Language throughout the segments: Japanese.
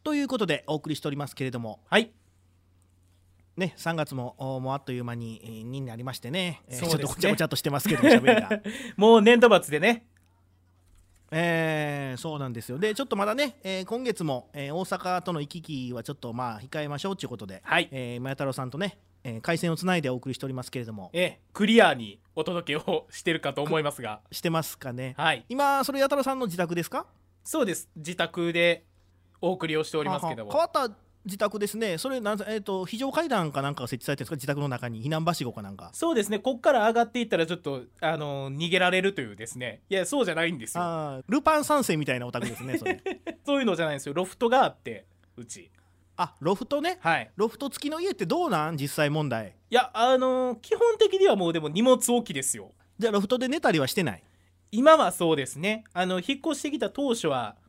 ということでお送りしておりますけれども、 はいね、3月ももうあっという間になりましてね、 そうですねちょっとごちゃごちゃっとしてますけども、喋りがもう年度末でね。 そうなんですよ。でちょっとまだね、今月も、大阪との行き来はちょっとまあ控えましょうということで、 はい今太郎さんとね、回線をつないでお送りしておりますけれども、 クリアにお届けをしてるかと思いますが、 してますかね。 はい今それ八太郎さんの自宅ですか？ そうです。自宅でお送りをしておりますけども、 変わった自宅ですね。それ非常階段かなんかが設置されてるんですか？自宅の中に避難はしごかなんか。 そうですね。こっから上がっていったらちょっと逃げられるというですね。いやそうじゃないんですよ。 ルパン三世みたいなお宅ですねそれそういうのじゃないんですよ。ロフトがあってうち。 ロフトね。 はい。 ロフト付きの家ってどうなん実際問題。 いや基本的にはもうでも荷物置きですよ。 じゃあロフトで寝たりはしてない？ 今はそうですね。引っ越してきた当初は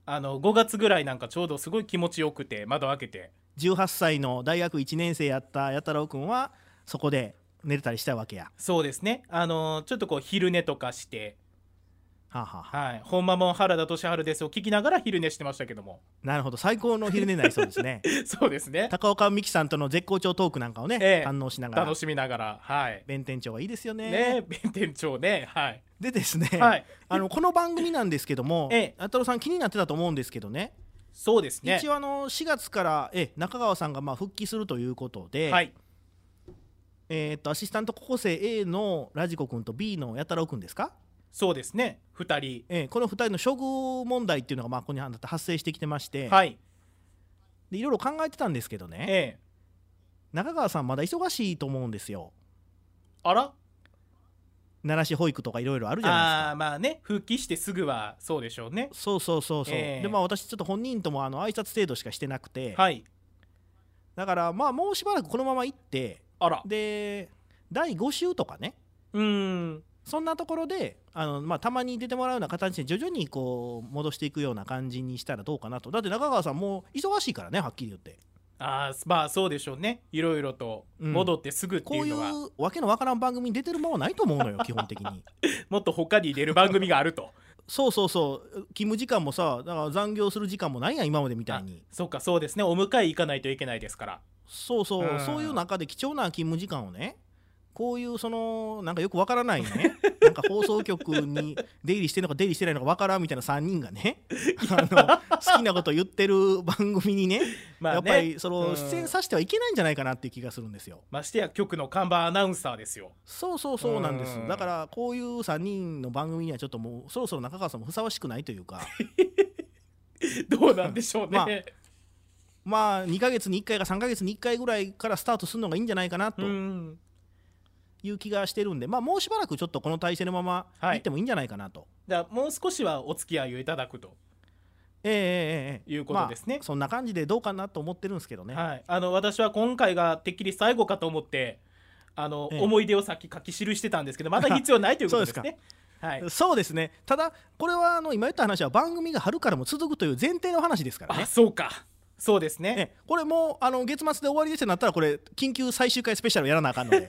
5月ぐらいなんかちょうどすごい気持ちよくて窓開けて、 18歳の大学1年生やった弥太郎君はそこで寝れたりしたわけや。 そうですね。ちょっとこう昼寝とかして、 はあはあはあ、 はい、ほんまもん原田俊治ですを聞きながら昼寝してましたけども。 なるほど、最高の昼寝になりそうですねそうですね。 高岡美樹さんとの絶好調トークなんかをね、堪能しながら楽しみながら、はい。 弁天町はいいですよね。 ね、弁天町ね、はい。 でですね、 はい、 この番組なんですけども、弥太郎さん気になってたと思うんですけどね。 そうですね。 一応4月から中川さんがまあ復帰するということで、 はい、 アシスタント高校生 A のラジコ君と B の弥太郎君ですか？ そうですね。2人、 この2人の処遇問題っていうのがまあここに発生してきてまして、 はい、 でいろいろ考えてたんですけどね、中川さんまだ忙しいと思うんですよ。 あら、 奈良市保育とかいろいろあるじゃないですか。 まあね、復帰してすぐはそうでしょうね。 そう、でまあ私ちょっと本人とも挨拶程度しかしてなくて、 はい、 だからまあもうしばらくこのまま行って、で第5週とかね、そんなところでまあ、たまに出てもらうような形で徐々にこう戻していくような感じにしたらどうかなと。だって中川さんもう忙しいからね、はっきり言って。 まあそうでしょうね。いろいろと戻ってすぐっていうのは、 こういうわけのわからん番組に出てるものはないと思うのよ基本的にもっと他に出る番組があるとそう勤務時間もさ、だから残業する時間もないやん今までみたいに。 そうか、そうですね。お迎え行かないといけないですから。 そういう中で貴重な勤務時間をね、こういうなんかよくわからないねなんか放送局に出入りしてるのか出入りしてないのかわからんみたいな3人がね好きなこと言ってる番組にね、やっぱり出演させてはいけないんじゃないかなっていう気がするんですよ。 ましてや局の看板アナウンサーですよ。 そうなんです。だからこういう3人の番組にはちょっともうそろそろ中川さんもふさわしくないというかどうなんでしょうねまあ2ヶ月に1回か3ヶ月に1回ぐらいからスタートするのがいいんじゃないかなという気がしてるんで、まあもうしばらくちょっとこの体制のままいってもいいんじゃないかなと。 じゃあもう少しはお付き合いをいただくということですね。 そんな感じでどうかなと思ってるんですけどね。 はい、私は今回がてっきり最後かと思って思い出をさっき書き記してたんですけど、まだ必要ないということですねはい、 そうですね。ただこれは今言った話は番組が春からも続くという前提の話ですからね。 そうか、そうですね。 これもう月末で終わりですってなったらこれ緊急最終回スペシャルやらなあかんので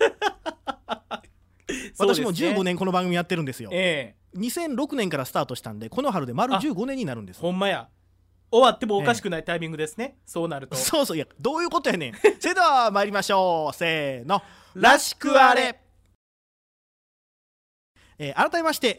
私も15年この番組やってるんですよ。2006年からスタートしたんで、この春で丸15年になるんです。 ほんまや、終わってもおかしくないタイミングですね、そうなると。 いやどういうことやねんそれでは参りましょう。せーの、らしくあれ。改めまして、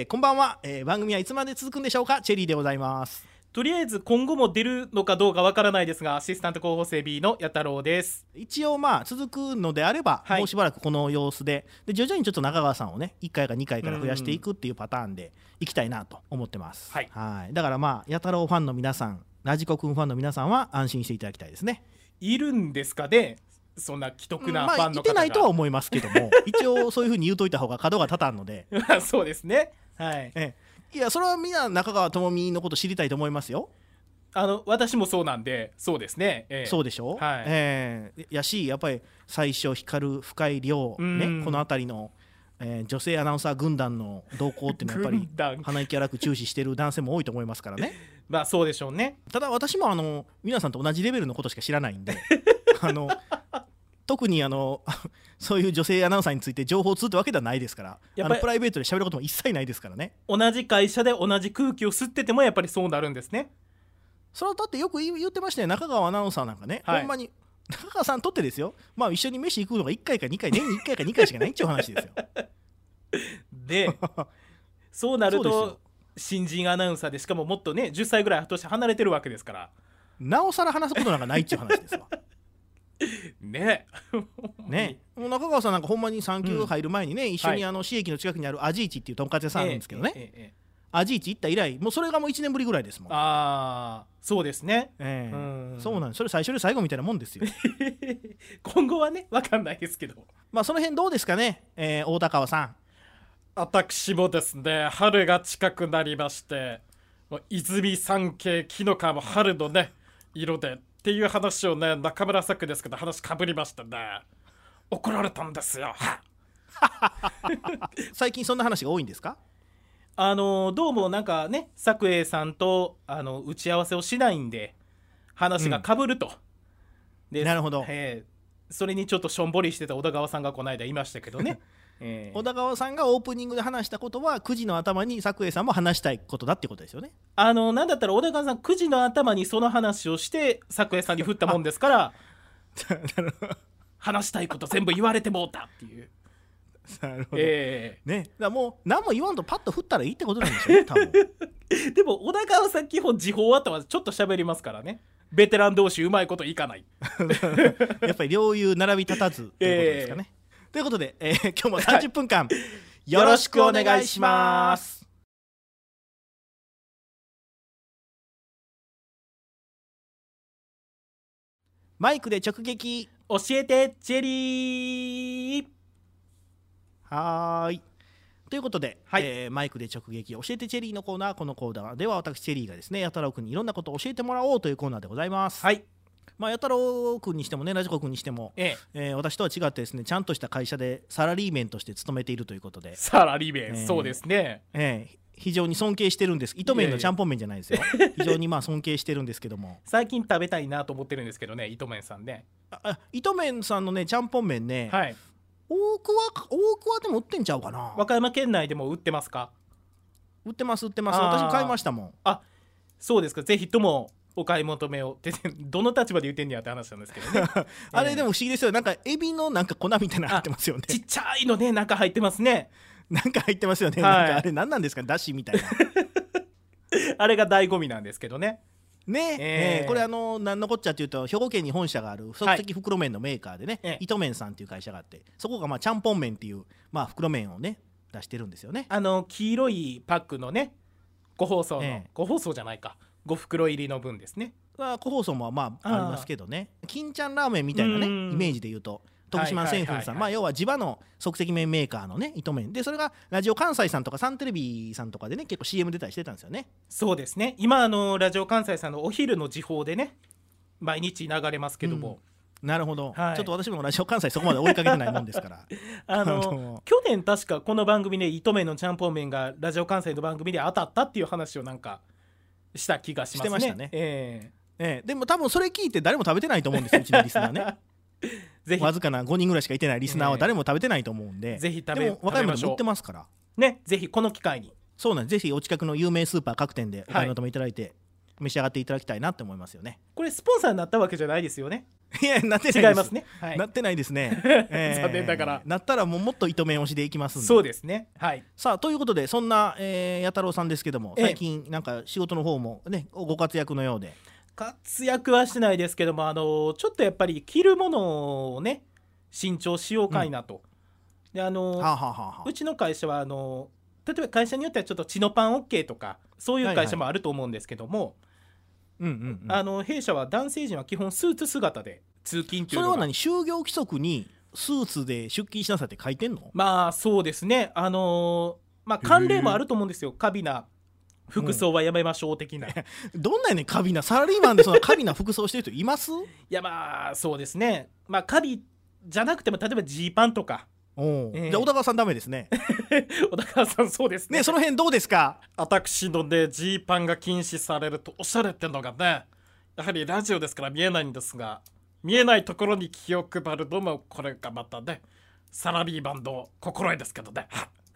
こんばんは。番組はいつまで続くんでしょうか。チェリーでございます。 とりあえず今後も出るのかどうかわからないですが、アシスタント候補生 B の弥太郎です。 一応まあ続くのであれば、もうしばらくこの様子で徐々にちょっと中川さんをね1回か2回から増やしていくっていうパターンでいきたいなと思ってます。はい、だからまあ弥太郎ファンの皆さん、ラジコくんファンの皆さんは安心していただきたいですね。 いるんですかね、そんな既得なファンの方が。 いてないとは思いますけども一応そういう風に言うといた方が角が立たんのでそうですね。はい、 いやそれはみんな中川智美のこと知りたいと思いますよ。 私もそうなんで、そうですね、 そうでしょ、やしやっぱり最初光深井亮ね、この辺りの、女性アナウンサー軍団の動向っていうのはやっぱり鼻息荒く注視してる男性も多いと思いますからねまあそうでしょうね。 ただ私も皆さんと同じレベルのことしか知らないんで特にそういう女性アナウンサーについて情報を通ってわけではないですから、プライベートで喋ることも一切ないですからね。 同じ会社で同じ空気を吸っててもやっぱりそうなるんですね。 それはだってよく言ってましたよ、中川アナウンサーなんかね、 はいほんまに中川さんとってですよ、まあ一緒に飯行くのが1回か2回、年に1回か2回しかないっていう話ですよ。 でそうなるそうですよと新人アナウンサーで、しかももっとね10歳ぐらい年離れてるわけですからなおさら話すことなんかないっていう話ですわ。 ねね、もう中川さんなんかほんまに産休入る前にね、一緒に市駅の近くにあるアジイチっていうとんかつ屋さんあるんですけどね、アジイチ行った以来もうそれがもう1年ぶりぐらいですもん。 ああそうですね、 そうなんです。それ最初で最後みたいなもんですよ。 今後はね分かんないですけど、 まあその辺どうですかね、大高川さん。 私もですね春が近くなりまして、もう泉山系紀の川も春のね色でっていう話をね、中村作ですけど話かぶりましたね。怒られたんですよ。 最近そんな話が多いんですか？ どうもなんかね作栄さんと打ち合わせをしないんで話がかぶると、でなるほど、 それにちょっとしょんぼりしてた小田川さんがこの間言いましたけどね、 小田川さんがオープニングで話したことは9時の頭に作栄さんも話したいことだってことですよね。 なんだったら小田川さん9時の頭にその話をして作栄さんに振ったもんですから話したいこと全部言われてもうたっていう。 なるほど、ね、だからもう何も言わんとパッと振ったらいいってことなんでしょうね多分。 でも小田川さん基本時報後はちょっと喋りますからね。ベテラン同士うまいこといかないやっぱり両雄並び立たずということですかね、ということで、今日も30分間、よろしくお願いします。マイクで直撃教えてチェリー。 はーい、ということで、マイクで直撃教えてチェリーのコーナー。このコーナーでは私チェリーがですねやたらおくんにいろんなことを教えてもらおうというコーナーでございます。 はい、 まあ、やたらおくんにしてもねラジコくんにしても、私とは違ってですねちゃんとした会社でサラリーメンとして勤めているということで、 サラリーメン、そうですね、 非常に尊敬してるんです。糸麺のちゃんぽん麺じゃないですよ。非常にまあ尊敬してるんですけども最近食べたいなと思ってるんですけどね、糸麺さんね。 糸麺さんのねちゃんぽん麺ね、 はい、 大桑でも売ってんちゃうかな。 和歌山県内でも売ってますか？ 売ってます私買いましたもん。 あ、そうですか。ぜひともお買い求めをってどの立場で言ってんねやって話なんですけどねあれでも不思議ですよ。なんかエビのなんか粉みたいなの入ってますよね。 ちっちゃいのね中入ってますね。 なんか入ってますよね、なんかあれ何なんですか、だしみたいなあれが醍醐味なんですけどね。 ね、これ何のこっちゃっていうと兵庫県に本社がある即席袋麺のメーカーでね、糸麺さんっていう会社があって、そこがまあちゃんぽん麺っていう、まあ、袋麺をね出してるんですよね。 黄色いパックのね個包装の、個包装じゃないか5袋入りの分ですね。 個包装もまあありますけどね、金ちゃんラーメンみたいなねイメージで言うと徳島製粉さん、まあ要は地場の即席麺メーカーのね糸麺で、それがラジオ関西さんとかサンテレビさんとかでね結構 CM 出たりしてたんですよね。 そうですね。今ラジオ関西さんのお昼の時報でね毎日流れますけども、 なるほど、ちょっと私もラジオ関西そこまで追いかけてないもんですから去年確かこの番組で糸麺のちゃんぽん麺がラジオ関西の番組で当たったっていう話をなんかした気がしますね。 してましたね。でも多分それ聞いて誰も食べてないと思うんですよ、うちのリスナーねぜひわずかな5人ぐらいしかいてないリスナーは誰も食べてないと思うんで、 ぜひでも和歌山でも売ってますからね、ぜひこの機会に。 そうなんです。ぜひお近くの有名スーパー各店でお買い求めいただいて、召し上がっていただきたいなって思いますよね。 これスポンサーになったわけじゃないですよね。 いやなってないです。 違いますね、 なってないですね残念ながらなったらもっと糸麺推しでいきますんで。 そうですね。はい。 さあということでそんな、や太郎さんですけども、最近なんか仕事の方もねご活躍のようで。 活躍はしてないですけども、ちょっとやっぱり着るものをね新調しようかいなと、でうちの会社は例えば会社によってはちょっとチノパン OK とかそういう会社もあると思うんですけども、弊社は男性陣は基本スーツ姿で通勤というのが。 それは何、就業規則にスーツで出勤しなさいって書いてんの？ まあそうですね。まあ慣例もあると思うんですよ。過敏な服装はやめましょう的な、 どんなやねん過敏なサラリーマンでその過敏な服装してる人います？ いやまあそうですね。まあ過敏じゃなくても例えばジーパンとか。 じゃあ小田川さんダメですね小田川さんそうですね。 その辺どうですか？ 私のねジーパンが禁止されるとおしゃれってのがね、やはりラジオですから見えないんですが、見えないところに気を配るのもこれがまたねサラリーマンの心得ですけどね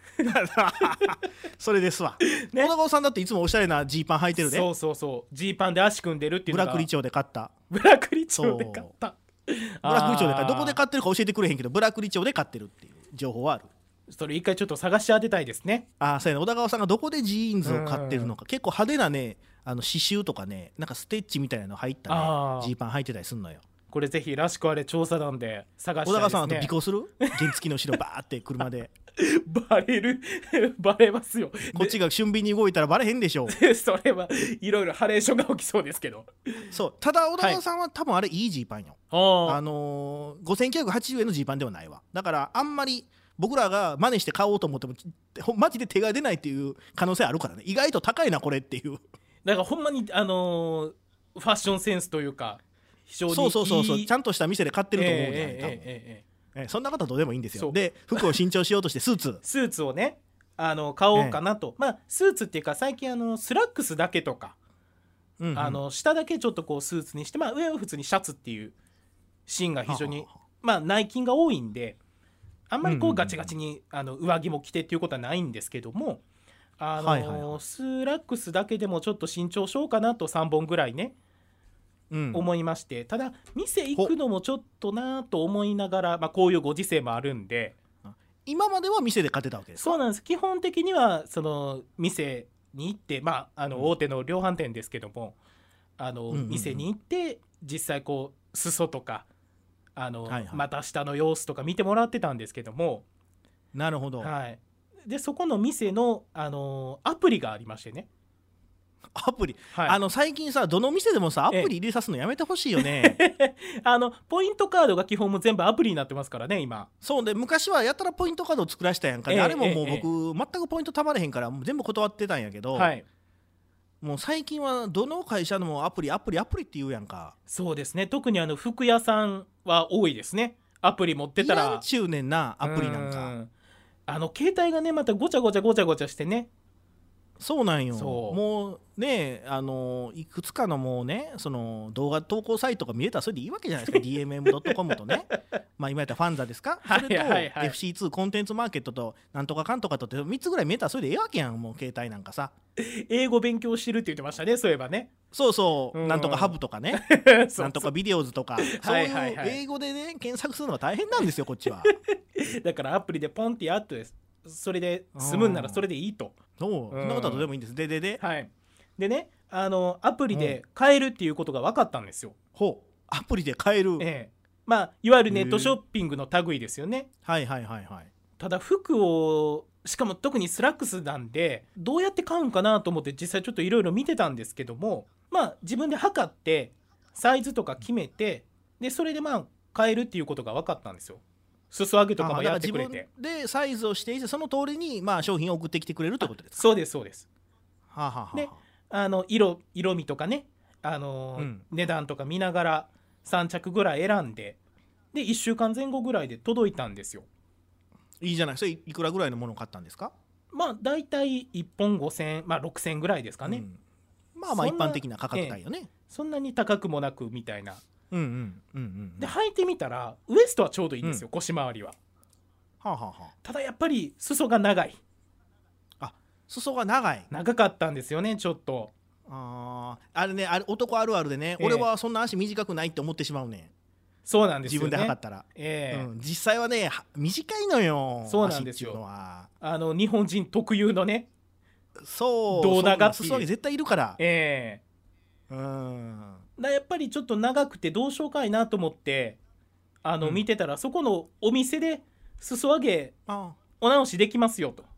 それですわ、 ね、 小高さんだっていつもおしゃれなジーパン履いてるで。 そうそうそう、ジーパンで足組んでるっていうのがブラックリ町で買った。 ブラックリ町で買った。 ブラックリ町で買った。どこで買ってるか教えてくれへんけどブラックリ町で買ってるっていう情報はある。 それ一回ちょっと探し当てたいですね。 そうやね、小高さんがどこでジーンズを買ってるのか。結構派手なね刺繍とかね、なんかステッチみたいなの入ったねジーパン履いてたりすんのよ。 これぜひらしくあれ調査団で探したいですね。 小高さんあと尾行する原付の後ろバーって車でバレるバレますよ。 こっちが俊敏に動いたらバレへんでしょそれはいろいろハレーションが起きそうですけど。 そう、ただ小高さんは多分あれいいジーパンよ。5980円のジーパンではないわ。だからあんまり僕らが真似して買おうと思ってもマジで手が出ないっていう可能性あるからね。意外と高いなこれっていう。 だからほんまにファッションセンスというか非常にいい。 そうちゃんとした店で買ってると思うね、そんなことどうでもいいんですよ。で服を新調しようとしてスーツをね買おうかなと、スーツっていうか最近スラックスだけとか、下だけちょっとこうスーツにして、上は普通にシャツっていうシーンが非常に内勤が多いんで、あんまりこうガチガチに上着も着てっていうことはないんですけども、スラックスだけでもちょっと新調しようかなと3本ぐらいね、思いまして、ただ店行くのもちょっとなと思いながら、こういうご時世もあるんで。 今までは店で買ってたわけですか？ そうなんです。基本的にはその店に行って、大手の量販店ですけども、店に行って実際こう裾とか股下の様子とか見てもらってたんですけども。 なるほど。 でそこの店の、アプリがありましてね。 アプリ、最近さどの店でもさアプリ入れさすのやめてほしいよねポイントカードが基本も全部アプリになってますからね今。 そうで、昔はやったらポイントカードを作らしたやんか、あれももう僕、全くポイントたまれへんからもう全部断ってたんやけど、もう最近はどの会社のもアプリって言うやんか。 そうですね、特に服屋さんは多いですね。アプリ持ってたらいやんちゅうねんなアプリなんか。 携帯がねまたごちゃごちゃしてね。 そうなんよ。もうねいくつかのもうねその動画投稿サイトが見れたらそれでいいわけじゃないですかDMM.com とね今やったらファンザですか、それと FC2 コンテンツマーケットとなんとかかんとかとって3つぐらい見えたらそれでいいわけやん。もう携帯なんかさ英語勉強してるって言ってましたね、そういえばね。 なんとかハブとかねなんとかビデオズとかそういう英語でね検索するのが大変なんですよこっちはだからアプリでポンってやっとです、それで済むんならそれでいいと。 そんなことはどうでもいいんです。 でねアプリで買えるっていうことが分かったんですよ。 アプリで買える、 いわゆるネットショッピングの類ですよね。ただ服をしかも特にスラックスなんでどうやって買うんかなと思って実際ちょっといろいろ見てたんですけども、自分で測ってサイズとか決めて、でそれで買えるっていうことが分かったんですよ。裾上げとかもやってくれて、 自分でサイズを指定してその通りに商品を送ってきてくれるってことですか？ そうですで色味とかね、値段とか見ながら3着ぐらい選んで、で1週間前後ぐらいで届いたんですよ。 いいじゃない。それいくらぐらいのものを買ったんですか？ だいたい1本5000円、6000円ぐらいですかね。 一般的な価格帯よね。 そんなに高くもなくみたいな。で履いてみたらウエストはちょうどいいんですよ、腰回りは。ただやっぱり裾が長い。 裾が長かったんですよねちょっと。 あれね、男あるあるでね、俺はそんな足短くないって思ってしまうねん。 そうなんですよね、 自分で測ったら、実際はね短いのよ。 そうなんですよ。日本人特有のね胴長っていう裾上げ絶対いるから。 やっぱりちょっと長くてどうしようかいなと思って見てたら、そこのお店で裾上げお直しできますよと。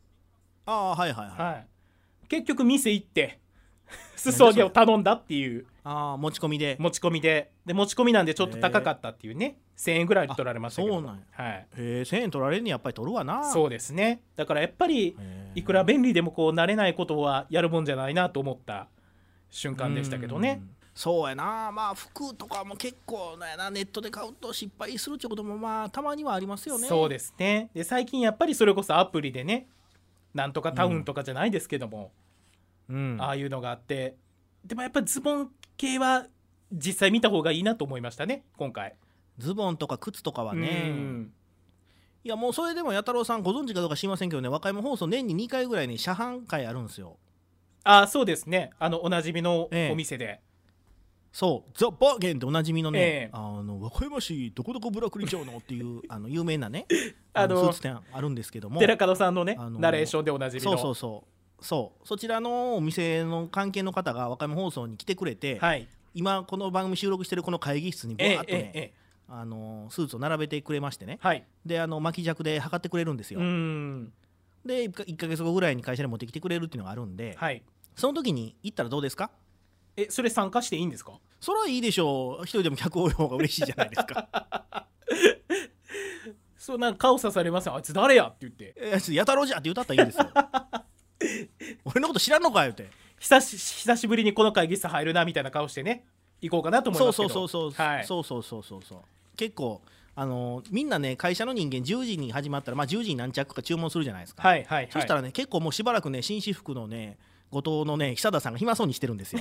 結局店行って裾上げを頼んだっていう。 持ち込みで持ち込みなんでちょっと高かったっていうね。1000円ぐらいで取られましたけど。 そうなんや。1000円取られるにやっぱり取るわな。 そうですね。だからやっぱりいくら便利でもこう慣れないことはやるもんじゃないなと思った瞬間でしたけどね。 そうやな。服とかも結構ネットで買うと失敗するってこともたまにはありますよね。 そうですね。で最近やっぱりそれこそアプリでね、なんとかタウンとかじゃないですけども、ああいうのがあって、でもやっぱりズボン系は実際見た方がいいなと思いましたね今回。 ズボンとか靴とかはね、 いやもうそれでも弥太郎さんご存知かどうか知りませんけどね、和歌山放送年に2回ぐらいに車販会あるんですよ。 そうですね、おなじみのお店で、 そうザ・バーゲンでおなじみのね、和歌山市どこどこブラクリ町のっていう有名なねスーツ店あるんですけども、 寺門さんのね、ナレーションでおなじみの、 そちらのお店の関係の方が和歌山放送に来てくれて、はい、今この番組収録してるこの会議室にバーッとね、スーツを並べてくれましてね、はい、で巻き尺で測ってくれるんですよ。で1ヶ月後ぐらいに会社に持ってきてくれるっていうのがあるんで、はい、その時に行ったらどうですか？ それ参加していいんですか？ それはいいでしょう。一人でも客多い方が嬉しいじゃないですか。 そうなんか顔刺されますよ。あいつ誰やって言って、 やたろうじゃって言ったったらいいんですよ。俺のこと知らんのか言うて、 久しぶりにこの会議室入るなみたいな顔してね行こうかなと思いますけど、 そう結構みんなね会社の人間10時に始まったら、10時に何着か注文するじゃないですか。はいはいはい、そしたらね結構もうしばらくね紳士服のね後藤のね久田さんが暇そうにしてるんですよ。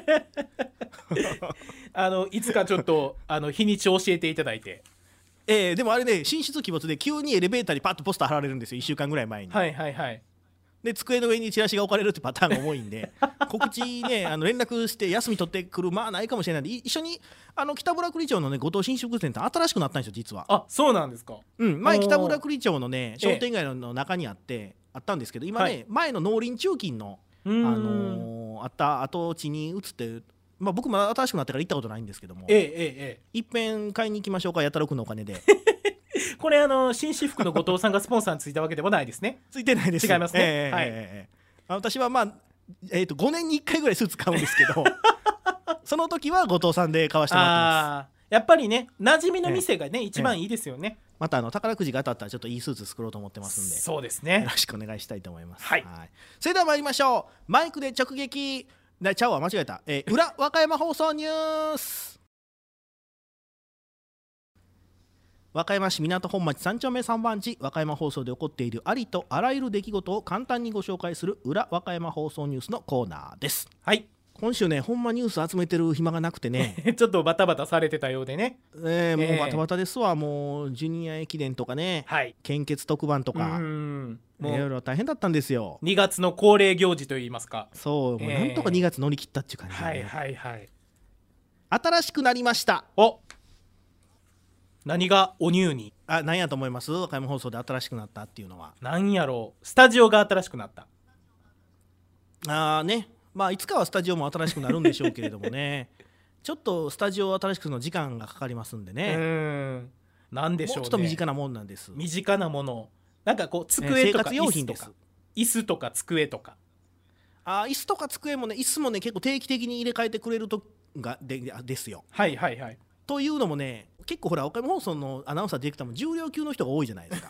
いつかちょっと日にちを教えていただいて。 でもあれね神出鬼没で急にエレベーターにパッとポスター貼られるんですよ、1週間ぐらい前に。はいはいはい。で机の上にチラシが置かれるってパターンが多いんで告知ね連絡して休み取ってくるないかもしれないんで、一緒に北村栗町のね後藤紳士服店って新しくなったんですよ実は。 あ、そうなんですか。 前北村栗町のね商店街の中にあったんですけど、今ね、前の農林中金のあった跡地に移って、僕も新しくなってから行ったことないんですけども、いっぺん買いに行きましょうか、やたろくんのお金で。 これ紳士服の後藤さんがスポンサーについたわけでもないですね。 ついてないです。 違いますね。 私は5年に1回ぐらいスーツ買うんですけどその時は後藤さんで買わせてもらってます。 やっぱりね馴染みの店がね、一番いいですよね。 また宝くじが当たったらちょっといいスーツ作ろうと思ってますんで、 そうですね、 よろしくお願いしたいと思います。 はい、 それでは参りましょう。マイクで直撃ちゃうわ間違えた、裏和歌山放送ニュース。和歌山市港本町3丁目3番地、和歌山放送で起こっているありとあらゆる出来事を簡単にご紹介する裏和歌山放送ニュースのコーナーです。はい、今週ねほんまニュース集めてる暇がなくてねちょっとバタバタされてたようでね、 もうバタバタですわ。もうジュニア駅伝とかね、献血特番とかいろいろ大変だったんですよ。 2月の恒例行事といいますか、 そう、もうなんとか2月乗り切ったっていう感じで、 はいはいはい。 新しくなりました。 何がおニューに何やと思います？和歌山放送で新しくなったっていうのは。 何やろう。スタジオが新しくなった。 ね、いつかはスタジオも新しくなるんでしょうけれどもねちょっとスタジオを新しくするの時間がかかりますんでね。 なんでしょうね、 もうちょっと身近なもんなんです。 身近なもの、なんかこう机とか生活用品です。 椅子とか机とか。 椅子とか机もね、椅子もね結構定期的に入れ替えてくれるとがですよ。 はいはいはい。 というのもね、結構ほら岡山放送のアナウンサーディレクターも重量級の人が多いじゃないですか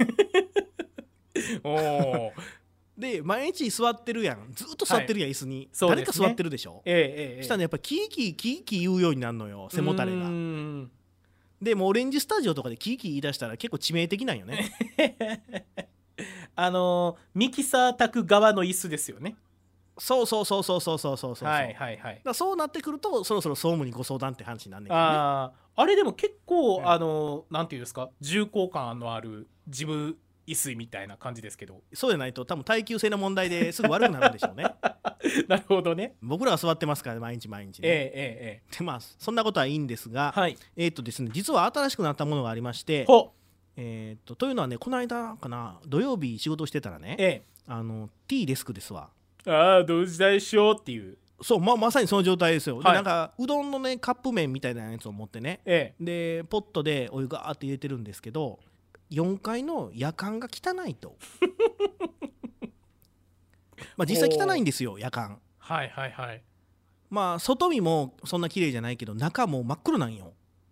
で毎日座ってるやん、ずっと座ってるやん、椅子に、誰か座ってるでしょ。したらねやっぱキーキー言うようになるのよ、背もたれが。でもうオレンジスタジオとかでキーキー言い出したら結構致命的なんよねミキサー炊く側の椅子ですよね。 そうはいはいはい。 だそうなってくるとそろそろ総務にご相談って話になんねんけどね。 あれでも結構、なんていうんですか、重厚感のある事務椅子みたいな感じですけど、 そうじゃないと多分耐久性の問題ですぐ悪くなるんでしょうねなるほどね。 僕らは座ってますから、ね、毎日ね。でそんなことはいいんですが、ですね、実は新しくなったものがありまして、というのはね、この間かな、土曜日仕事してたらね、T デスクですわ。 どうしたでしょうっていう。 そう、まさにその状態ですよ。でなんかうどんのねカップ麺みたいなやつを持ってね、でポットでお湯ガーって入れてるんですけど、4階の夜間が汚いと実際汚いんですよ夜間。 はいはいはい。 外見もそんな綺麗じゃないけど中も真っ黒なんよ。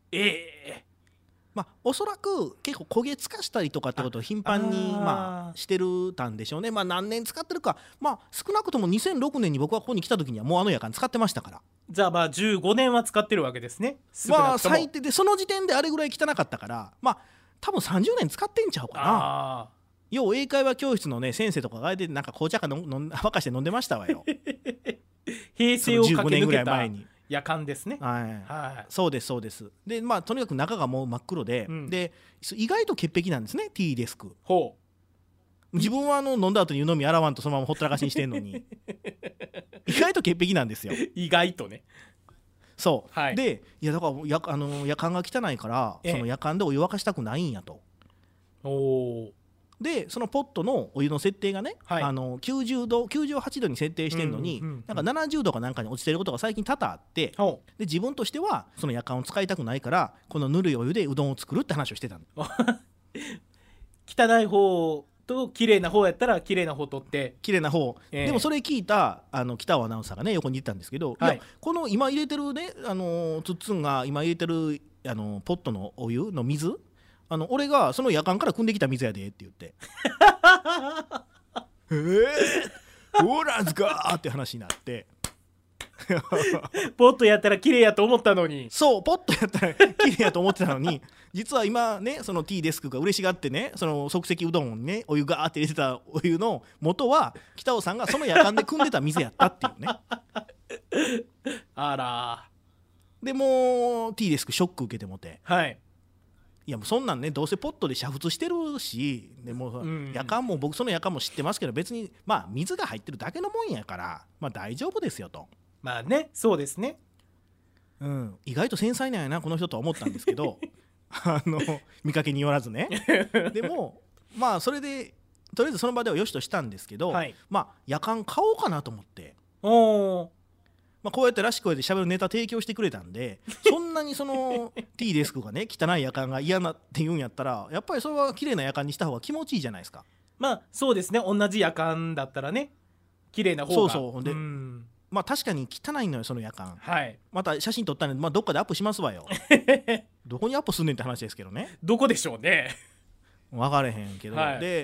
おそらく結構焦げつかしたりとかってことを頻繁にしてるたんでしょうね。何年使ってるか、少なくとも2006年に僕はここに来た時にはもう夜間使ってましたから。 じゃあ15年は使ってるわけですね。 最低でその時点であれぐらい汚かったから、多分30年使ってんちゃうかな。よう英会話教室のね先生とかがあれでなんか紅茶か沸かして飲んでましたわよ平成を駆け抜けた夜間ですね。 はい、はい、そうですそうです。でまあとにかく中がもう真っ黒で、で意外と潔癖なんですね T デスク。 ほう自分は飲んだ後に湯飲み洗わんとそのままほったらかしにしてんのに意外と潔癖なんですよ。 意外とね。 そう、はい、でいやだから夜間が汚いから、その夜間でお湯沸かしたくないんやと。 おでそのポットのお湯の設定がね、はい、90度98度に設定してんのに、なんか70度かなんかに落ちてることが最近多々あって、で自分としてはその夜間を使いたくないからこのぬるいお湯でうどんを作るって話をしてたの汚い方と綺麗な方やったら綺麗な方取って綺麗な方、でもそれ聞いた北尾アナウンサーがね横にいたんですけど、はい、いやこの今入れてるねつっつんが今入れてるポットのお湯の水俺がその夜間から汲んできた水やでって言ってそうなんすかって話になってポットやったら綺麗やと思ったのに。 そうポットやったら綺麗やと思ってたのに実は今ねその T デスクが嬉しがってねその即席うどんにねお湯ガーって入れてたお湯の元は北尾さんがその夜間で汲んでた水やったっていうねあらでもう T デスクショック受けてもて、 はい、 いやもうそんなんねどうせポットで煮沸してるしでも夜間も僕その夜間も知ってますけど別にまあ水が入ってるだけのもんやからまあ大丈夫ですよと。 まあねそうですね、 意外と繊細なんやなこの人とは思ったんですけど見かけによらずねでもまあそれでとりあえずその場ではよしとしたんですけど、はい、まあ夜間買おうかなと思って、まあ、こうやってらしくやって喋るネタ提供してくれたんでそんなにその T デスクがね汚い夜間が嫌なって言うんやったらやっぱりそれは綺麗な夜間にした方が気持ちいいじゃないですか。 まあそうですね同じ夜間だったらね綺麗な方がそうでまあ確かに汚いのよその夜間、 はい、 また写真撮ったんで、まあ、どっかでアップしますわよどこにアップすんねんって話ですけどね。 どこでしょうね分かれへんけど、 はい、 で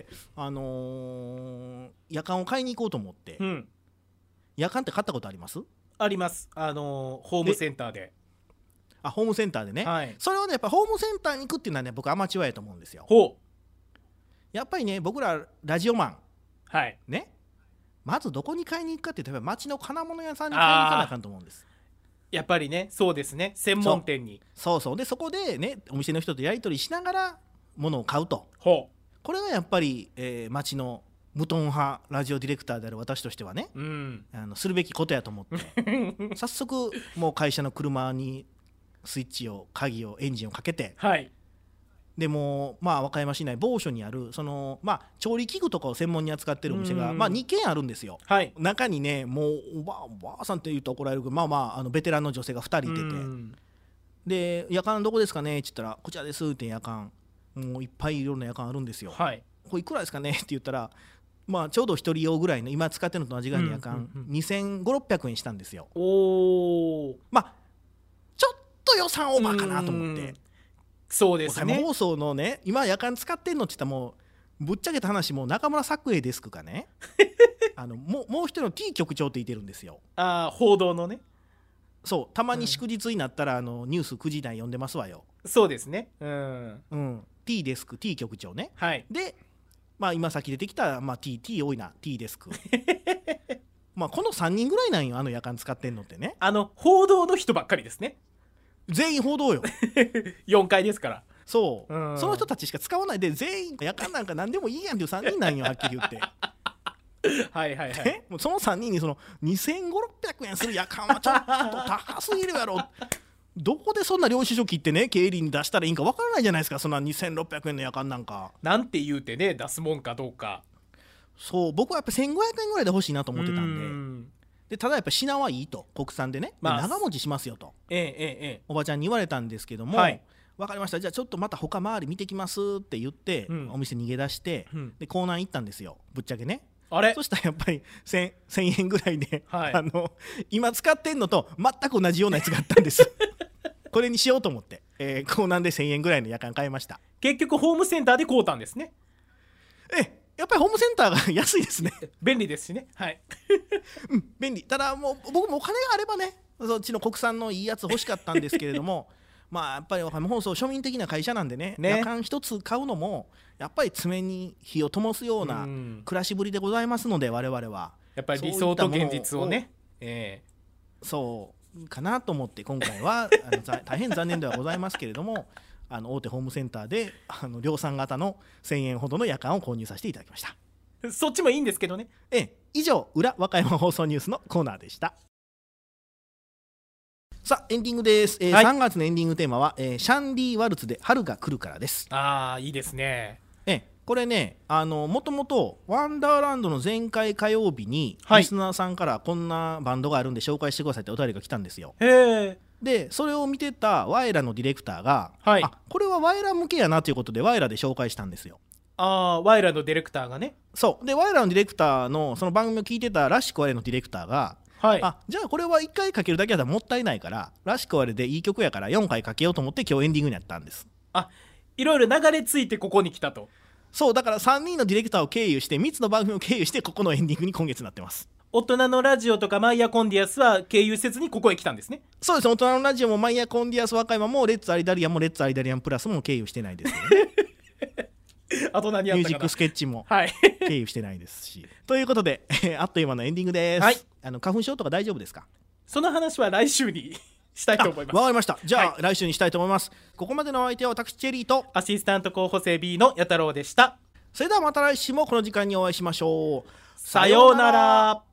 夜間を買いに行こうと思って、夜間って買ったことあります？ あります。ホームセンターで。 ホームセンターでね、はい、それをねやっぱホームセンターに行くっていうのはね僕アマチュアやと思うんですよ。 ほうやっぱりね僕らラジオマン、 はい、 ねまずどこに買いに行くかって言ったら町の金物屋さんに買いに行かなあかんと思うんです。 やっぱりねそうですね専門店にそうでそこでねお店の人とやり取りしながら物を買うと。 ほうこれがやっぱり、町の無頓派ラジオディレクターである私としてはね、するべきことやと思って早速もう会社の車にスイッチを鍵をエンジンをかけて、 はい、 でもまあ和歌山市内某所にあるそのまあ調理器具とかを専門に扱ってるお店がまあ2軒あるんですよ、 はい、 中にねもうおばあさんって言うと怒られるけどまあベテランの女性が2人いてて、で夜間どこですかねって言ったらこちらですって夜間もういっぱいいろんな夜間あるんですよ、 はい、 これいくらですかねって言ったらまあちょうど一人用ぐらいの今使ってるのと同じぐらいの夜間、2500-600円したんですよ。まあちょっと予算オーバーかなと思って、 そうですね放送のね今夜間使ってんのって言ったらもうぶっちゃけた話もう中村作栄デスクがねもう一人の T 局長って言ってるんですよ。 報道のねそうたまに祝日になったらニュース9時台読んでますわよ。 そうですね T デスク T 局長ね、 はい、 でまあ今さっき出てきた、まあ、T 多いな T デスクまあこの3人ぐらいなんよ夜間使ってんのってね。 報道の人ばっかりですね。 全員報道よ 4階ですからそう、その人たちしか使わないで全員夜間なんか何でもいいやんっていう3人なんよはっきり言ってはいはいはいもうその3人にその2500-600円する夜間はちょっと高すぎるやろどこでそんな領収書切ってね経理に出したらいいんか分からないじゃないですかそんな2600円の夜間なんかなんて言うてね出すもんかどうか。 そう僕はやっぱ1500円ぐらいで欲しいなと思ってたんでただやっぱ品はいいと国産でね、長持ちしますよと、おばちゃんに言われたんですけども、はい、分かりましたじゃあちょっとまた他周り見てきますって言って、お店逃げ出して、で港南行ったんですよぶっちゃけね。そしたらやっぱり 1000円ぐらいで、はい、今使ってんのと全く同じようなやつがあったんですこれにしようと思って、港南で1000円ぐらいの夜間買いました。 結局ホームセンターで買うたんですね。 やっぱりホームセンターが安いですね便利ですしね、はい便利。ただもう僕もお金があればねそっちの国産のいいやつ欲しかったんですけれどもまあやっぱり和歌山放送庶民的な会社なんでね夜間一つ買うのもやっぱり爪に火を灯すような暮らしぶりでございますので我々はやっぱり理想と現実をねそうかなと思って今回は大変残念ではございますけれども大手ホームセンターで量産型の1000円ほどの夜間を購入させていただきました。 そっちもいいんですけどね。 以上裏和歌山放送ニュースのコーナーでした。さあエンディングです、 はい、 3月のエンディングテーマは、シャンディワルツで春が来るからです。 いいですね。 これねもともとワンダーランドの前回火曜日に、リスナーさんからこんなバンドがあるんで紹介してくださいってお便りが来たんですよ。でそれを見てたワイラのディレクターが、これはワイラ向けやなということでワイラで紹介したんですよ。 ワイラのディレクターがね。 そうでワイラのディレクターのその番組を聞いてたらしくワイラのディレクターが、じゃあこれは1回かけるだけだったらもったいないかららしくワイラでいい曲やから4回かけようと思って今日エンディングになったんです。 いろいろ流れ着いてここに来たと。 そうだから3人のディレクターを経由して3つの番組を経由してここのエンディングに今月なってます。 大人のラジオとかマイヤコンディアスは経由せずにここへ来たんですね。 そうです。大人のラジオもマイヤコンディアス和歌山もレッツアリダリアンもレッツアリダリアンプラスも経由してないですよねあと何やったかな、 ミュージックスケッチも経由してないですしということであっという間のエンディングです、花粉症とか大丈夫ですか？ その話は来週にしたいと思います。 わかりました。じゃあ、来週にしたいと思います。ここまでのお相手は私チェリーとアシスタント候補生 B の矢太郎でした。 それではまた来週もこの時間にお会いしましょう。 さようなら。